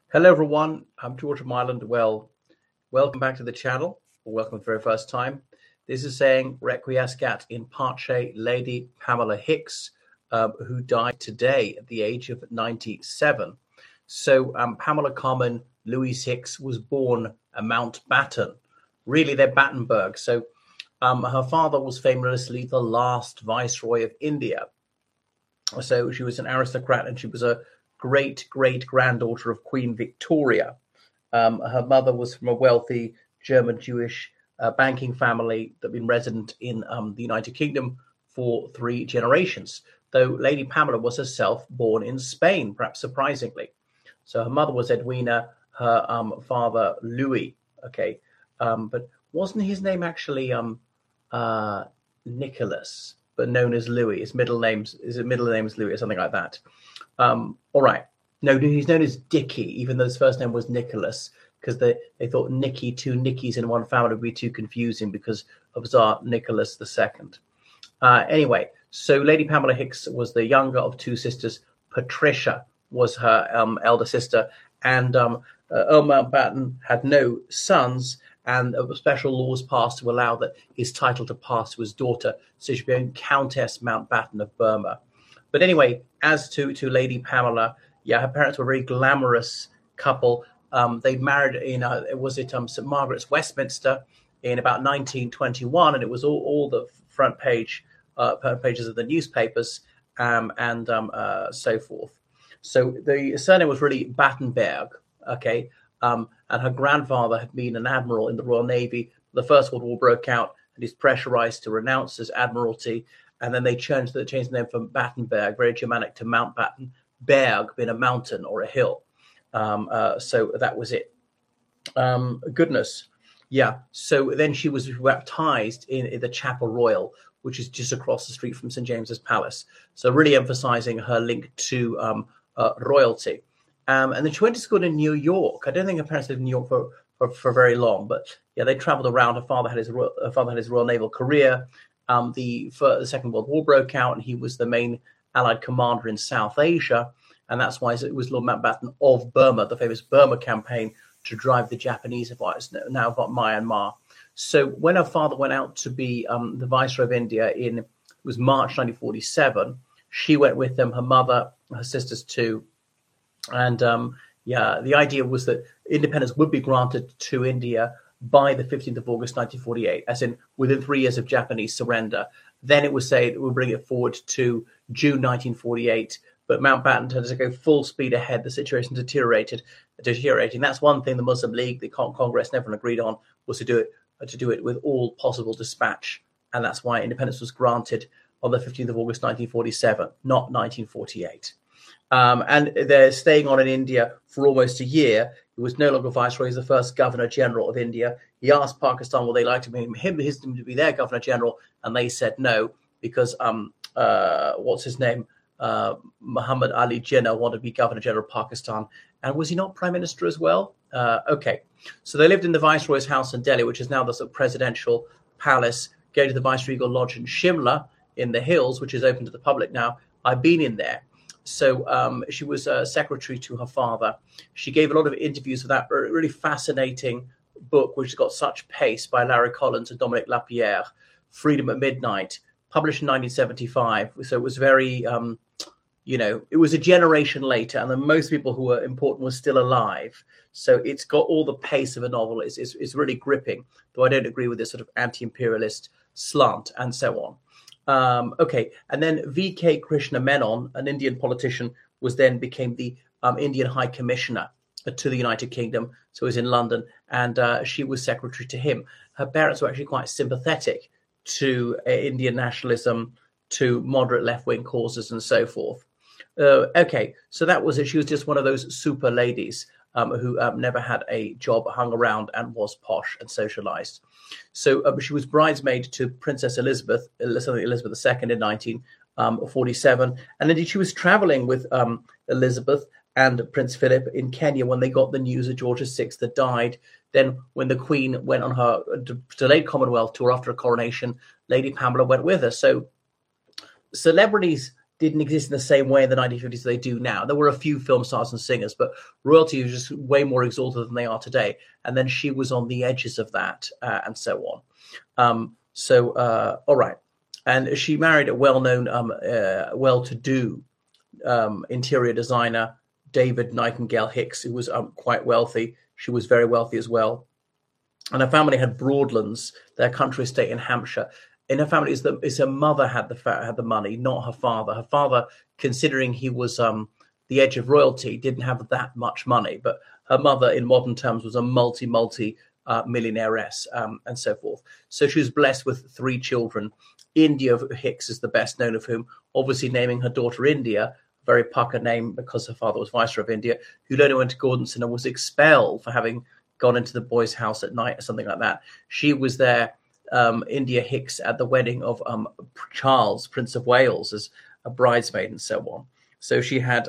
Hello, everyone. I'm George from Ireland. Well, welcome back to the channel, or welcome for the very first time. This is saying Requiescat in Pace Lady Pamela Hicks, who died today at the age of 97. So, Pamela Carmen Louise Hicks was born at Mountbatten. Really, they're Battenberg. So, her father was famously the last Viceroy of India. So she was an aristocrat, and she was a great great granddaughter of Queen Victoria. Her mother was from a wealthy German Jewish banking family that had been resident in the United Kingdom for 3 generations. Though Lady Pamela was herself born in Spain, perhaps surprisingly. So her mother was Edwina, her father Louis. Okay, but wasn't his name actually Nicholas, but known as Louis? His middle name is Louis or something like that. All right. No, he's known as Dickie, even though his first name was Nicholas, because they thought Nicky, two Nickies in one family would be too confusing because of Tsar Nicholas II. Anyway, so Lady Pamela Hicks was the younger of 2 sisters. Patricia was her elder sister, and Earl Mountbatten had no sons, and special laws passed to allow that his title to pass to his daughter, so she became Countess Mountbatten of Burma. But anyway, as to Lady Pamela, yeah, her parents were a very glamorous couple. They married in St Margaret's, Westminster, in about 1921, and it was all the front pages of the newspapers, and so forth. So the surname was really Battenberg, okay, and her grandfather had been an admiral in the Royal Navy. The First World War broke out, and he's pressurized to renounce his admiralty, and then they changed the name from Battenberg, very Germanic, to Mountbatten. Berg being a mountain or a hill. So that was it. Goodness. Yeah. So then she was baptized in the Chapel Royal, which is just across the street from St. James's Palace. So really emphasizing her link to royalty. And then she went to school in New York. I don't think her parents lived in New York for very long, but yeah, they traveled around. Her father had his Royal Naval career. The Second World War broke out, and he was the main Allied commander in South Asia, and that's why it was Lord Mountbatten of Burma, the famous Burma campaign to drive the Japanese of what is now Myanmar. So when her father went out to be the Viceroy of India it was March 1947, she went with them, her mother, her sisters too, and the idea was that independence would be granted to India by the 15th of August 1948, as in within 3 years of Japanese surrender. Then it was said we'll bring it forward to June 1948, but Mountbatten tended to go full speed ahead. The situation deteriorating. That's one thing the Muslim League, the Congress, never agreed on, was to do it with all possible dispatch, and that's why independence was granted on the 15th of August 1947, not 1948. And they're staying on in India for almost a year. He was no longer viceroy. He's the first governor general of India. He asked Pakistan would they like him to be their governor general, and they said no because what's his name, Muhammad Ali Jinnah wanted to be governor general of Pakistan, and was he not prime minister as well? Okay, so they lived in the viceroy's house in Delhi, which is now the sort of presidential palace. Go to the Viceregal Lodge in Shimla in the hills, which is open to the public now. I've been in there. So she was a secretary to her father. She gave a lot of interviews for that really fascinating book, which has got such pace, by Larry Collins and Dominique Lapierre, Freedom at Midnight, published in 1975. So it was very, it was a generation later, and then most people who were important were still alive. So it's got all the pace of a novel. It's really gripping, though I don't agree with this sort of anti-imperialist slant and so on. Okay, and then V.K. Krishna Menon, an Indian politician, became the Indian High Commissioner to the United Kingdom. So he was in London, and she was secretary to him. Her parents were actually quite sympathetic to Indian nationalism, to moderate left-wing causes, and so forth. Okay, so that was it. She was just one of those super ladies who never had a job, hung around, and was posh and socialized. So she was bridesmaid to Princess Elizabeth II in 1947. And indeed, she was traveling with Elizabeth and Prince Philip in Kenya when they got the news of George VI had died. Then when the Queen went on her delayed Commonwealth tour after her coronation, Lady Pamela went with her. So celebrities didn't exist in the same way in the 1950s as they do now. There were a few film stars and singers, but royalty was just way more exalted than they are today. And then she was on the edges of that, and so on. All right. And she married a well-known, well-to-do interior designer, David Nightingale Hicks, who was quite wealthy. She was very wealthy as well. And her family had Broadlands, their country estate in Hampshire. In her family, is her mother had the money, not her father. Her father, considering he was the edge of royalty, didn't have that much money. But her mother, in modern terms, was a multi millionairess, and so forth. So she was blessed with 3 children. India Hicks is the best known of whom, obviously naming her daughter India, a very pucker name because her father was Viceroy of India, who later went to Gordonstoun and was expelled for having gone into the boys' house at night or something like that. She was there, India Hicks, at the wedding of Charles, Prince of Wales, as a bridesmaid and so on. So she had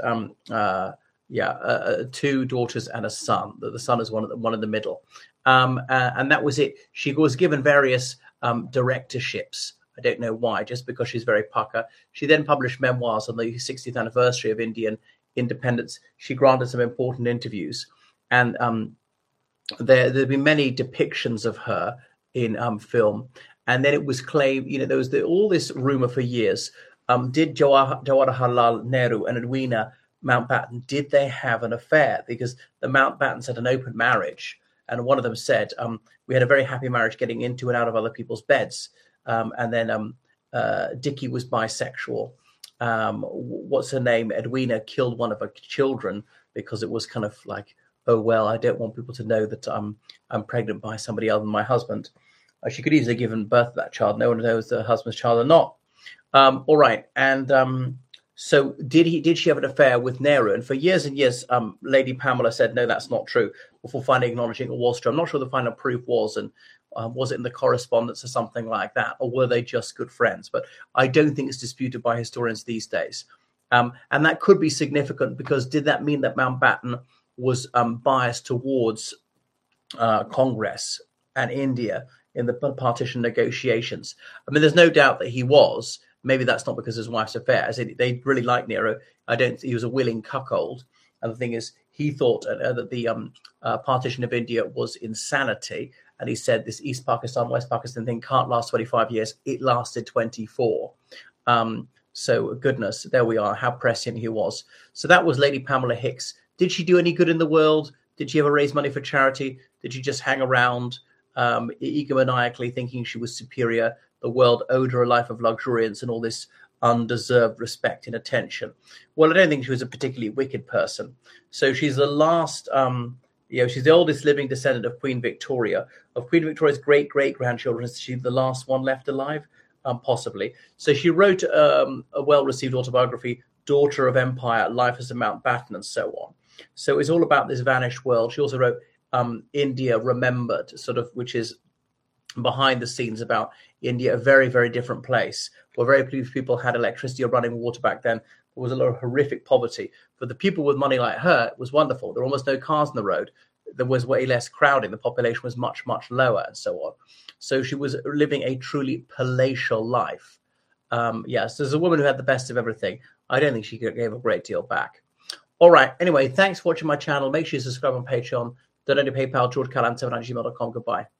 2 daughters and a son. The son is one in the middle. And that was it. She was given various directorships. I don't know why, just because she's very pucker. She then published memoirs on the 60th anniversary of Indian independence. She granted some important interviews. And there have been many depictions of her in film. And then it was claimed, there was all this rumor for years. Did Jawaharlal Nehru and Edwina Mountbatten, did they have an affair? Because the Mountbattens had an open marriage. And one of them said, we had a very happy marriage getting into and out of other people's beds. And then Dickie was bisexual. What's her name? Edwina killed one of her children because it was kind of like, oh, well, I don't want people to know that I'm pregnant by somebody other than my husband. She could easily have given birth to that child. No one knows the husband's child or not. All right. And so did she have an affair with Nehru? And for years and years, Lady Pamela said, no, that's not true. Before finally acknowledging it was true. I'm not sure the final proof was. And was it in the correspondence or something like that? Or were they just good friends? But I don't think it's disputed by historians these days. And that could be significant because did that mean that Mountbatten was biased towards Congress and India in the partition negotiations? I mean, there's no doubt that he was. Maybe that's not because of his wife's affair. I said they really liked Nehru. He was a willing cuckold. And the thing is, he thought that the partition of India was insanity. And he said this East Pakistan, West Pakistan thing can't last 25 years. It lasted 24. So goodness, there we are, how prescient he was. So that was Lady Pamela Hicks. Did she do any good in the world? Did she ever raise money for charity? Did she just hang around egomaniacally thinking she was superior? The world owed her a life of luxuriance and all this undeserved respect and attention. Well, I don't think she was a particularly wicked person. So she's the last, she's the oldest living descendant of Queen Victoria. Of Queen Victoria's great-great-grandchildren, is she the last one left alive? Possibly. So she wrote a well-received autobiography, Daughter of Empire, Life as a Mountbatten, and so on. So it's all about this vanished world. She also wrote India Remembered, sort of, which is behind the scenes about India, a very, very different place, where very few people had electricity or running water back then. There was a lot of horrific poverty. For the people with money like her, it was wonderful. There were almost no cars on the road. There was way less crowding. The population was much, much lower, and so on. So she was living a truly palatial life. Yes, there's a woman who had the best of everything. I don't think she gave a great deal back. All right. Anyway, thanks for watching my channel. Make sure you subscribe on Patreon. Donate to PayPal, georgecallan7@gmail.com. Goodbye.